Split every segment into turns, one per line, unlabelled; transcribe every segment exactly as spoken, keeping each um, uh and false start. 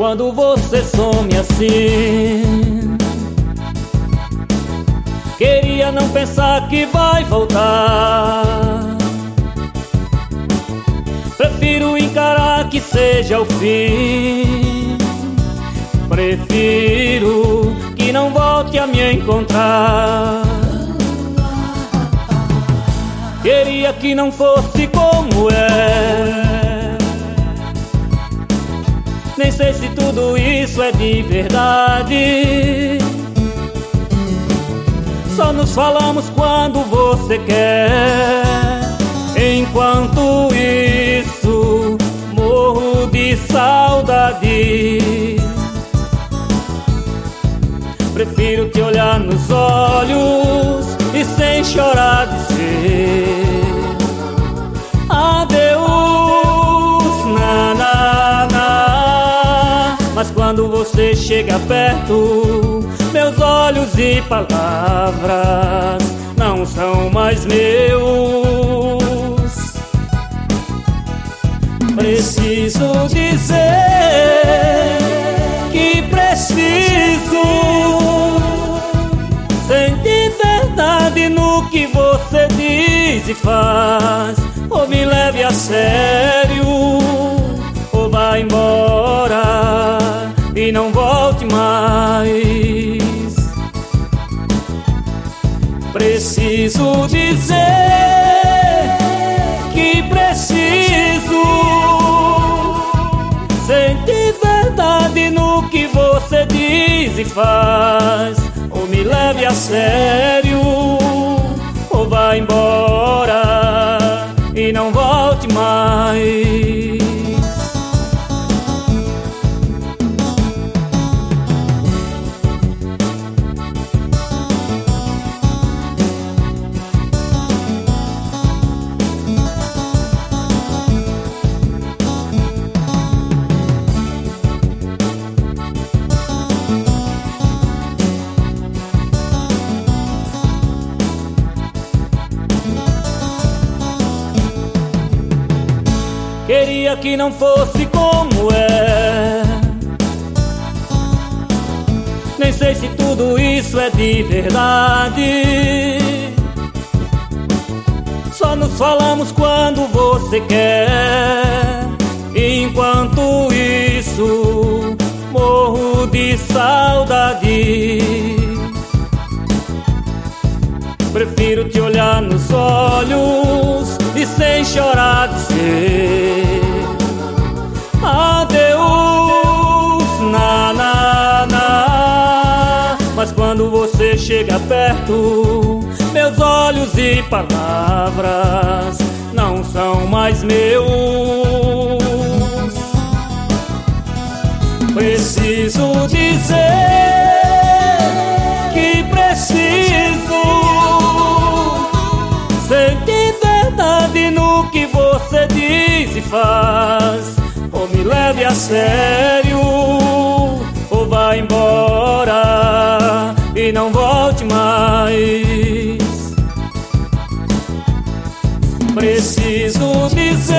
quando você some assim. Queria não pensar que vai voltar. Prefiro encarar que seja o fim. Prefiro que não volte a me encontrar. Queria que não fosse como é. Nem sei se tudo isso é de verdade. Só nos falamos quando você quer. Enquanto isso, morro de saudade. Prefiro te olhar nos olhos e sem chorar dizer adeus, na, na, na. Mas quando você chega perto, meus olhos e palavras não são mais meus. Preciso dizer que preciso sentir verdade no que você diz e faz. Ou me leve a sério, ou vá embora e não volte mais. Preciso dizer que preciso sentir verdade no que você diz e faz. Ou me leve a sério, ou vá embora e não volte mais. Queria que não fosse como é. Nem sei se tudo isso é de verdade. Só nos falamos quando você quer. Enquanto isso, morro de saudade. Prefiro te olhar nos olhos e sem chorar dizer adeus, na, na, na. Mas quando você chega perto, meus olhos e palavras não são mais meus. Preciso dizer que preciso sentir verdade no que você diz e faz. Ou me leve a sério, ou vá embora e não volte mais. Preciso dizer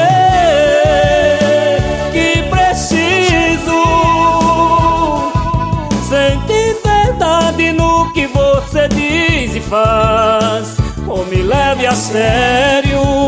que preciso sentir verdade no que você diz e faz. Ou me leve a sério,